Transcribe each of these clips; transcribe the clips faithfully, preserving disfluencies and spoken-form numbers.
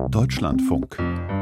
Deutschlandfunk.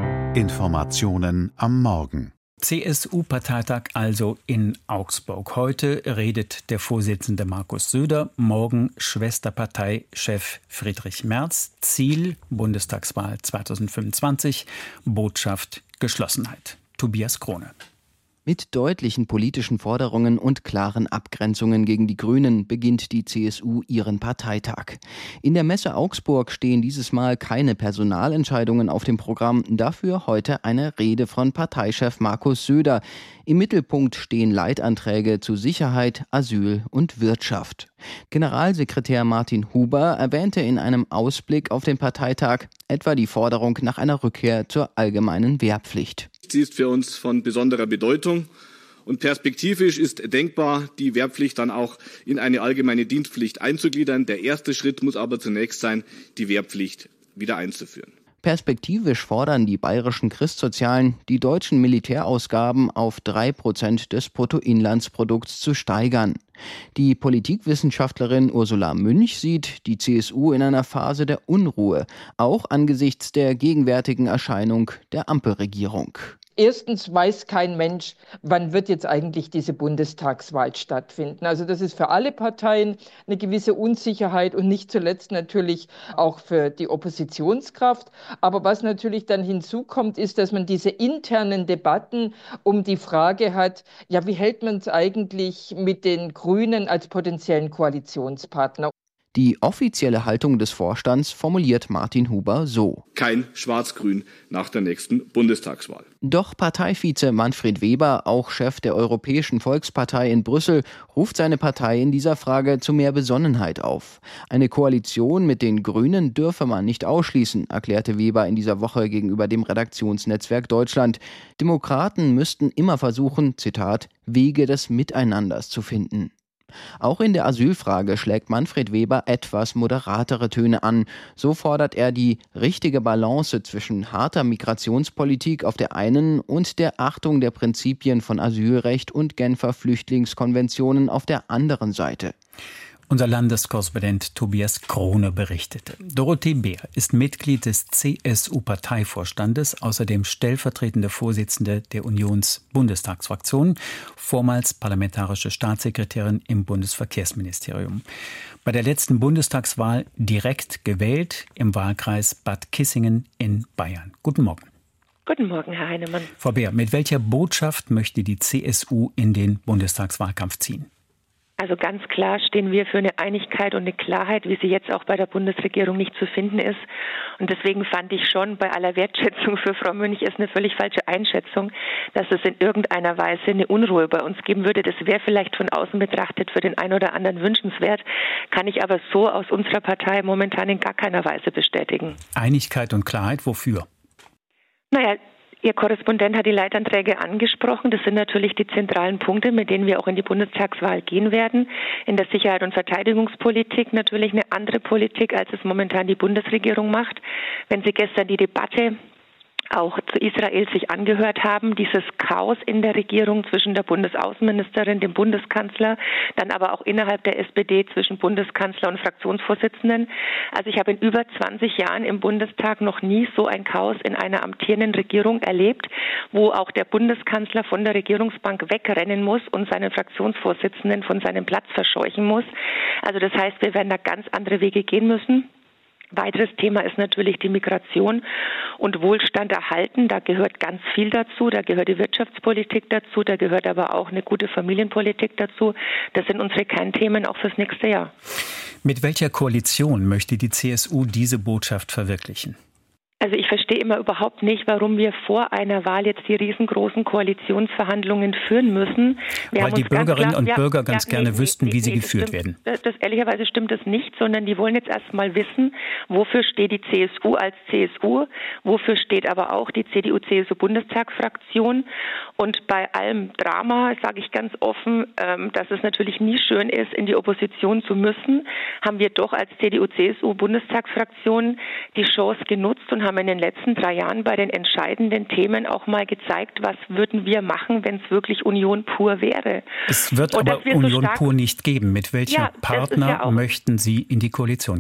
Informationen am Morgen. C S U-Parteitag also in Augsburg. Heute redet der Vorsitzende Markus Söder, morgen Schwesterparteichef Friedrich Merz. Ziel Bundestagswahl zweitausendfünfundzwanzig, Botschaft Geschlossenheit. Tobias Krone. Mit deutlichen politischen Forderungen und klaren Abgrenzungen gegen die Grünen beginnt die C S U ihren Parteitag. In der Messe Augsburg stehen dieses Mal keine Personalentscheidungen auf dem Programm, dafür heute eine Rede von Parteichef Markus Söder. Im Mittelpunkt stehen Leitanträge zu Sicherheit, Asyl und Wirtschaft. Generalsekretär Martin Huber erwähnte in einem Ausblick auf den Parteitag etwa die Forderung nach einer Rückkehr zur allgemeinen Wehrpflicht. Sie ist für uns von besonderer Bedeutung und perspektivisch ist denkbar, die Wehrpflicht dann auch in eine allgemeine Dienstpflicht einzugliedern. Der erste Schritt muss aber zunächst sein, die Wehrpflicht wieder einzuführen. Perspektivisch fordern die bayerischen Christsozialen, die deutschen Militärausgaben auf drei Prozent des Bruttoinlandsprodukts zu steigern. Die Politikwissenschaftlerin Ursula Münch sieht die C S U in einer Phase der Unruhe, auch angesichts der gegenwärtigen Erscheinung der Ampelregierung. Erstens weiß kein Mensch, wann wird jetzt eigentlich diese Bundestagswahl stattfinden. Also das ist für alle Parteien eine gewisse Unsicherheit und nicht zuletzt natürlich auch für die Oppositionskraft. Aber was natürlich dann hinzukommt, ist, dass man diese internen Debatten um die Frage hat, ja, wie hält man es eigentlich mit den Grünen als potenziellen Koalitionspartner? Die offizielle Haltung des Vorstands formuliert Martin Huber so: Kein Schwarz-Grün nach der nächsten Bundestagswahl. Doch Parteivize Manfred Weber, auch Chef der Europäischen Volkspartei in Brüssel, ruft seine Partei in dieser Frage zu mehr Besonnenheit auf. Eine Koalition mit den Grünen dürfe man nicht ausschließen, erklärte Weber in dieser Woche gegenüber dem Redaktionsnetzwerk Deutschland. Demokraten müssten immer versuchen, Zitat, Wege des Miteinanders zu finden. Auch in der Asylfrage schlägt Manfred Weber etwas moderatere Töne an. So fordert er die richtige Balance zwischen harter Migrationspolitik auf der einen und der Achtung der Prinzipien von Asylrecht und Genfer Flüchtlingskonventionen auf der anderen Seite. Unser Landeskorrespondent Tobias Krone berichtete. Dorothee Beer ist Mitglied des C S U-Parteivorstandes, außerdem stellvertretende Vorsitzende der Unions-Bundestagsfraktion, vormals parlamentarische Staatssekretärin im Bundesverkehrsministerium. Bei der letzten Bundestagswahl direkt gewählt im Wahlkreis Bad Kissingen in Bayern. Guten Morgen. Guten Morgen, Herr Heinemann. Frau Beer, mit welcher Botschaft möchte die C S U in den Bundestagswahlkampf ziehen? Also ganz klar stehen wir für eine Einigkeit und eine Klarheit, wie sie jetzt auch bei der Bundesregierung nicht zu finden ist. Und deswegen fand ich schon, bei aller Wertschätzung für Frau Münch ist eine völlig falsche Einschätzung, dass es in irgendeiner Weise eine Unruhe bei uns geben würde. Das wäre vielleicht von außen betrachtet für den einen oder anderen wünschenswert, kann ich aber so aus unserer Partei momentan in gar keiner Weise bestätigen. Einigkeit und Klarheit, wofür? Naja, Ihr Korrespondent hat die Leitanträge angesprochen. Das sind natürlich die zentralen Punkte, mit denen wir auch in die Bundestagswahl gehen werden. In der Sicherheit- und Verteidigungspolitik natürlich eine andere Politik, als es momentan die Bundesregierung macht. Wenn Sie gestern die Debatte auch zu Israel sich angehört haben, dieses Chaos in der Regierung zwischen der Bundesaußenministerin, dem Bundeskanzler, dann aber auch innerhalb der S P D zwischen Bundeskanzler und Fraktionsvorsitzenden. Also ich habe in über zwanzig Jahren im Bundestag noch nie so ein Chaos in einer amtierenden Regierung erlebt, wo auch der Bundeskanzler von der Regierungsbank wegrennen muss und seinen Fraktionsvorsitzenden von seinem Platz verscheuchen muss. Also das heißt, wir werden da ganz andere Wege gehen müssen. Weiteres Thema ist natürlich die Migration und Wohlstand erhalten. Da gehört ganz viel dazu. Da gehört die Wirtschaftspolitik dazu. Da gehört aber auch eine gute Familienpolitik dazu. Das sind unsere Kernthemen auch fürs nächste Jahr. Mit welcher Koalition möchte die C S U diese Botschaft verwirklichen? Also ich verstehe immer überhaupt nicht, warum wir vor einer Wahl jetzt die riesengroßen Koalitionsverhandlungen führen müssen. Wir Weil die Bürgerinnen klar, und ja, Bürger ganz ja, gerne nee, wüssten, nee, wie sie nee, geführt das werden. Das, das ehrlicherweise stimmt das nicht, sondern die wollen jetzt erst mal wissen, wofür steht die C S U als C S U, wofür steht aber auch die C D U-C S U-Bundestagsfraktion. Und bei allem Drama sage ich ganz offen, ähm, dass es natürlich nie schön ist, in die Opposition zu müssen, haben wir doch als C D U-C S U-Bundestagsfraktion die Chance genutzt und haben in den letzten drei Jahren bei den entscheidenden Themen auch mal gezeigt, was würden wir machen, wenn es wirklich Union pur wäre. Es wird und aber Union so pur nicht geben. Mit welcher ja, Partner ja möchten Sie in die Koalition gehen?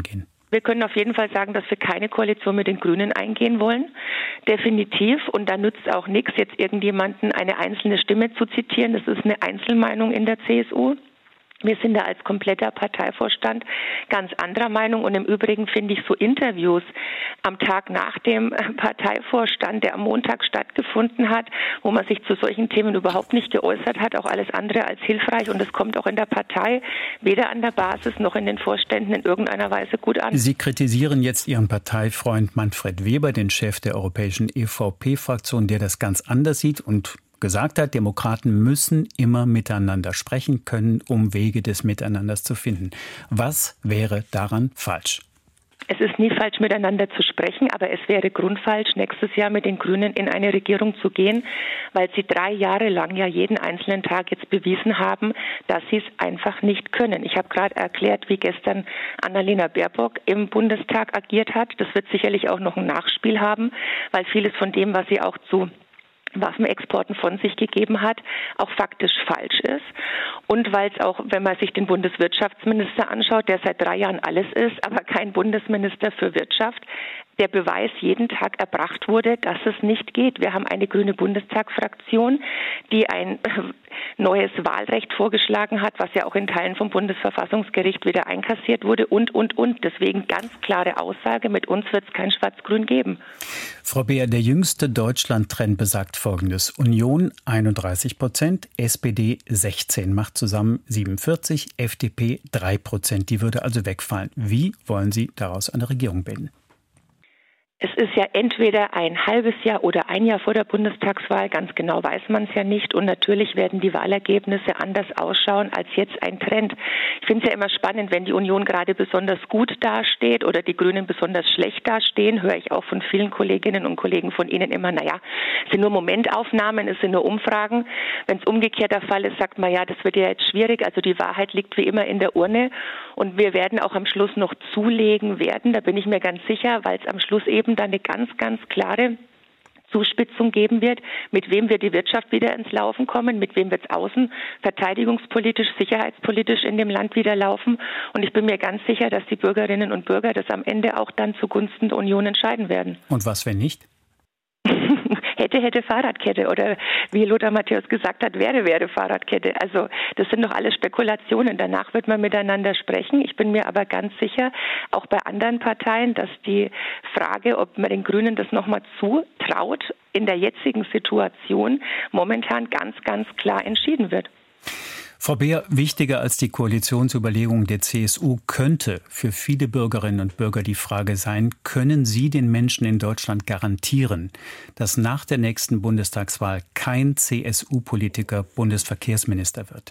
Wir können auf jeden Fall sagen, dass wir keine Koalition mit den Grünen eingehen wollen. Definitiv. Und da nützt auch nichts, jetzt irgendjemanden eine einzelne Stimme zu zitieren. Das ist eine Einzelmeinung in der C S U. Wir sind da als kompletter Parteivorstand ganz anderer Meinung. Und im Übrigen finde ich so Interviews am Tag nach dem Parteivorstand, der am Montag stattgefunden hat, wo man sich zu solchen Themen überhaupt nicht geäußert hat, auch alles andere als hilfreich. Und es kommt auch in der Partei weder an der Basis noch in den Vorständen in irgendeiner Weise gut an. Sie kritisieren jetzt Ihren Parteifreund Manfred Weber, den Chef der europäischen E V P-Fraktion, der das ganz anders sieht und gesagt hat, Demokraten müssen immer miteinander sprechen können, um Wege des Miteinanders zu finden. Was wäre daran falsch? Es ist nie falsch, miteinander zu sprechen, aber es wäre grundfalsch, nächstes Jahr mit den Grünen in eine Regierung zu gehen, weil sie drei Jahre lang ja jeden einzelnen Tag jetzt bewiesen haben, dass sie es einfach nicht können. Ich habe gerade erklärt, wie gestern Annalena Baerbock im Bundestag agiert hat. Das wird sicherlich auch noch ein Nachspiel haben, weil vieles von dem, was sie auch zu Waffenexporten von sich gegeben hat, auch faktisch falsch ist. Und weil es auch, wenn man sich den Bundeswirtschaftsminister anschaut, der seit drei Jahren alles ist, aber kein Bundesminister für Wirtschaft, der Beweis jeden Tag erbracht wurde, dass es nicht geht. Wir haben eine grüne Bundestagsfraktion, die ein neues Wahlrecht vorgeschlagen hat, was ja auch in Teilen vom Bundesverfassungsgericht wieder einkassiert wurde und, und, und. Deswegen ganz klare Aussage, mit uns wird es kein Schwarz-Grün geben. Frau Beer, der jüngste Deutschland-Trend besagt Folgendes. Union einunddreißig Prozent, S P D sechzehn, macht zusammen siebenundvierzig, F D P drei Prozent. Die würde also wegfallen. Wie wollen Sie daraus eine Regierung bilden? Es ist ja entweder ein halbes Jahr oder ein Jahr vor der Bundestagswahl, ganz genau weiß man es ja nicht. Und natürlich werden die Wahlergebnisse anders ausschauen als jetzt ein Trend. Ich finde es ja immer spannend, wenn die Union gerade besonders gut dasteht oder die Grünen besonders schlecht dastehen, höre ich auch von vielen Kolleginnen und Kollegen von Ihnen immer, naja, es sind nur Momentaufnahmen, es sind nur Umfragen. Wenn es umgekehrt der Fall ist, sagt man, ja, das wird ja jetzt schwierig. Also die Wahrheit liegt wie immer in der Urne. Und wir werden auch am Schluss noch zulegen werden, da bin ich mir ganz sicher, weil es am Schluss eben dann eine ganz, ganz klare Zuspitzung geben wird, mit wem wir die Wirtschaft wieder ins Laufen kommen, mit wem wird es außen, verteidigungspolitisch, sicherheitspolitisch in dem Land wieder laufen. Und ich bin mir ganz sicher, dass die Bürgerinnen und Bürger das am Ende auch dann zugunsten der Union entscheiden werden. Und was, wenn nicht? Hätte, hätte Fahrradkette oder wie Lothar Matthäus gesagt hat, wäre, wäre Fahrradkette. Also das sind doch alles Spekulationen. Danach wird man miteinander sprechen. Ich bin mir aber ganz sicher, auch bei anderen Parteien, dass die Frage, ob man den Grünen das nochmal zutraut, in der jetzigen Situation momentan ganz, ganz klar entschieden wird. Frau Beer, wichtiger als die Koalitionsüberlegungen der C S U könnte für viele Bürgerinnen und Bürger die Frage sein, können Sie den Menschen in Deutschland garantieren, dass nach der nächsten Bundestagswahl kein C S U-Politiker Bundesverkehrsminister wird?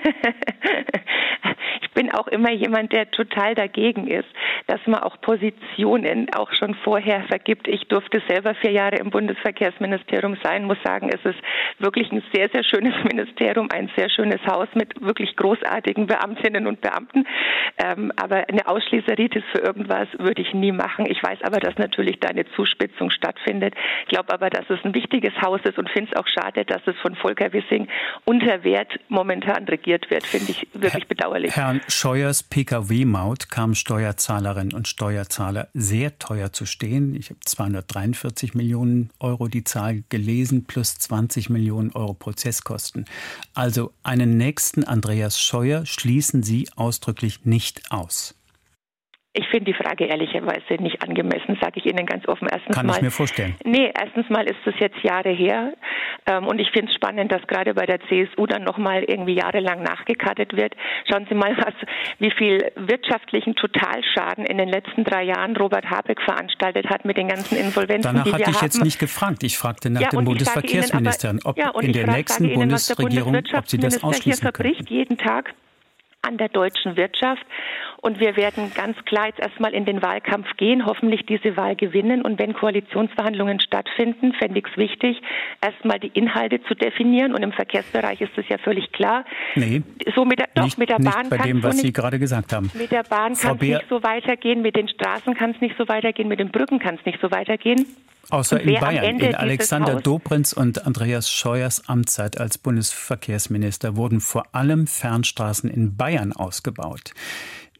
Ich bin auch immer jemand, der total dagegen ist, dass man auch Positionen auch schon vorher vergibt. Ich durfte selber vier Jahre im Bundesverkehrsministerium sein, muss sagen, es ist wirklich ein sehr, sehr schönes Ministerium, ein sehr schönes Haus mit wirklich großartigen Beamtinnen und Beamten. Ähm, aber eine Ausschließeritis für irgendwas würde ich nie machen. Ich weiß aber, dass natürlich da eine Zuspitzung stattfindet. Ich glaube aber, dass es ein wichtiges Haus ist und finde es auch schade, dass es von Volker Wissing unter Wert momentan regiert wird. Finde ich wirklich Herr, bedauerlich. Herrn Scheuers P K W-Maut kam Steuerzahlerinnen und Steuerzahler sehr teuer zu stehen. Ich habe zweihundertdreiundvierzig Millionen Euro die Zahl gelesen, plus zwanzig Millionen Euro Prozesskosten. Also einen nächsten Andreas Scheuer schließen Sie ausdrücklich nicht aus. Ich finde die Frage ehrlicherweise nicht angemessen, sage ich Ihnen ganz offen. Erstens Kann mal, ich mir vorstellen. Nee, erstens mal ist es jetzt Jahre her ähm, und ich finde es spannend, dass gerade bei der C S U dann nochmal irgendwie jahrelang nachgekartet wird. Schauen Sie mal, was, wie viel wirtschaftlichen Totalschaden in den letzten drei Jahren Robert Habeck veranstaltet hat mit den ganzen Insolvenzen, Danach die wir haben. hatte ich jetzt nicht gefragt. Ich fragte nach ja, dem Bundesverkehrsminister, ob ja, in der nächsten Ihnen, Bundesregierung, ob Sie das ausschließen hier verbricht können. jeden Tag an der deutschen Wirtschaft. Und wir werden ganz klar jetzt erstmal in den Wahlkampf gehen, hoffentlich diese Wahl gewinnen. Und wenn Koalitionsverhandlungen stattfinden, fände ich es wichtig, erstmal die Inhalte zu definieren. Und im Verkehrsbereich ist das ja völlig klar. Nee, so mit der, doch, nicht, mit der Bahn nicht bei dem, was Sie gerade gesagt haben. Mit der Bahn kann es nicht so weitergehen, mit den Straßen kann es nicht so weitergehen, mit den Brücken kann es nicht so weitergehen. Außer in Bayern. In Alexander Dobrindt und Andreas Scheuers Amtszeit als Bundesverkehrsminister wurden vor allem Fernstraßen in Bayern ausgebaut.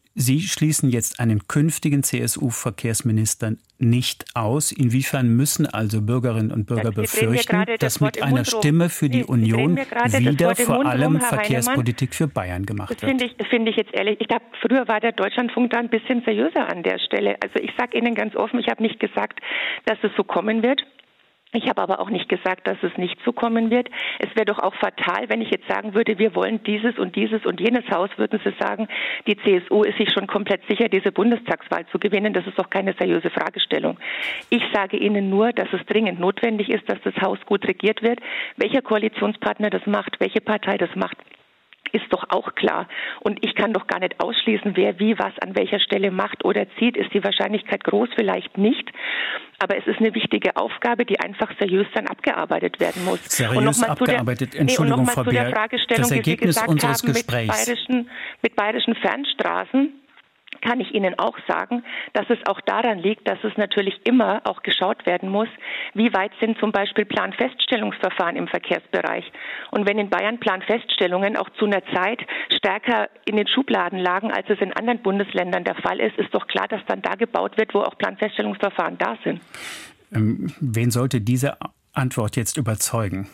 Sie schließen jetzt einen künftigen C S U-Verkehrsminister nicht aus. Inwiefern müssen also Bürgerinnen und Bürger befürchten, dass mit einer Stimme für die Union wieder vor allem Verkehrspolitik für Bayern gemacht wird? Das finde ich, das finde ich jetzt ehrlich. Ich glaube, früher war der Deutschlandfunk da ein bisschen seriöser an der Stelle. Also ich sage Ihnen ganz offen, ich habe nicht gesagt, dass es so kommen wird. Ich habe aber auch nicht gesagt, dass es nicht so kommen wird. Es wäre doch auch fatal, wenn ich jetzt sagen würde, wir wollen dieses und dieses und jenes Haus, würden Sie sagen, die C S U ist sich schon komplett sicher, diese Bundestagswahl zu gewinnen. Das ist doch keine seriöse Fragestellung. Ich sage Ihnen nur, dass es dringend notwendig ist, dass das Haus gut regiert wird. Welcher Koalitionspartner das macht, welche Partei das macht, ist doch auch klar. Und ich kann doch gar nicht ausschließen, wer wie was an welcher Stelle macht oder zieht. Ist die Wahrscheinlichkeit groß? Vielleicht nicht. Aber es ist eine wichtige Aufgabe, die einfach seriös dann abgearbeitet werden muss. Seriös und noch mal abgearbeitet, der, Entschuldigung, nee, Frau zu der Fragestellung, das Ergebnis die Sie unseres haben, Gesprächs. Mit bayerischen, mit bayerischen Fernstraßen kann ich Ihnen auch sagen, dass es auch daran liegt, dass es natürlich immer auch geschaut werden muss, wie weit sind zum Beispiel Planfeststellungsverfahren im Verkehrsbereich. Und wenn in Bayern Planfeststellungen auch zu einer Zeit stärker in den Schubladen lagen, als es in anderen Bundesländern der Fall ist, ist doch klar, dass dann da gebaut wird, wo auch Planfeststellungsverfahren da sind. Ähm, wen sollte diese Antwort jetzt überzeugen?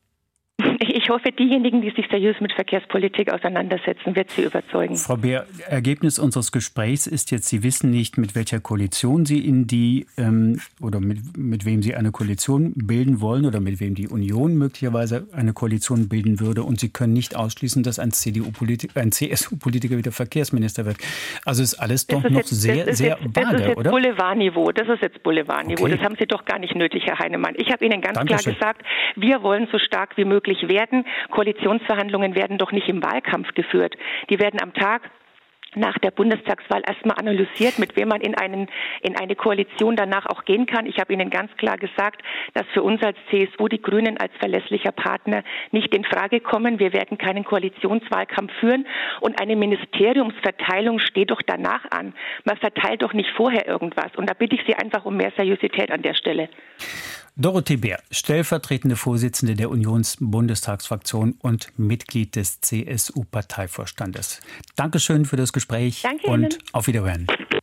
Ich hoffe, diejenigen, die sich seriös mit Verkehrspolitik auseinandersetzen, wird sie überzeugen. Frau Beer, Ergebnis unseres Gesprächs ist jetzt, Sie wissen nicht, mit welcher Koalition Sie in die ähm, oder mit, mit wem Sie eine Koalition bilden wollen oder mit wem die Union möglicherweise eine Koalition bilden würde. Und Sie können nicht ausschließen, dass ein C D U-Politiker, ein C S U-Politiker wieder Verkehrsminister wird. Also ist alles doch ist noch jetzt, sehr, sehr jetzt, vage, das ist jetzt oder? Boulevardniveau. Das ist jetzt Boulevardniveau. Okay. Das haben Sie doch gar nicht nötig, Herr Heinemann. Ich habe Ihnen ganz Dankeschön. klar gesagt, wir wollen so stark wie möglich werden. Koalitionsverhandlungen werden doch nicht im Wahlkampf geführt. Die werden am Tag nach der Bundestagswahl erstmal analysiert, mit wem man in, einen, in eine Koalition danach auch gehen kann. Ich habe Ihnen ganz klar gesagt, dass für uns als C S U die Grünen als verlässlicher Partner nicht in Frage kommen. Wir werden keinen Koalitionswahlkampf führen und eine Ministeriumsverteilung steht doch danach an. Man verteilt doch nicht vorher irgendwas. Und da bitte ich Sie einfach um mehr Seriosität an der Stelle. Dorothee Beer, stellvertretende Vorsitzende der Unions-Bundestagsfraktion und Mitglied des C S U-Parteivorstandes. Dankeschön für das Gespräch. Danke und Ihnen. auf Wiederhören.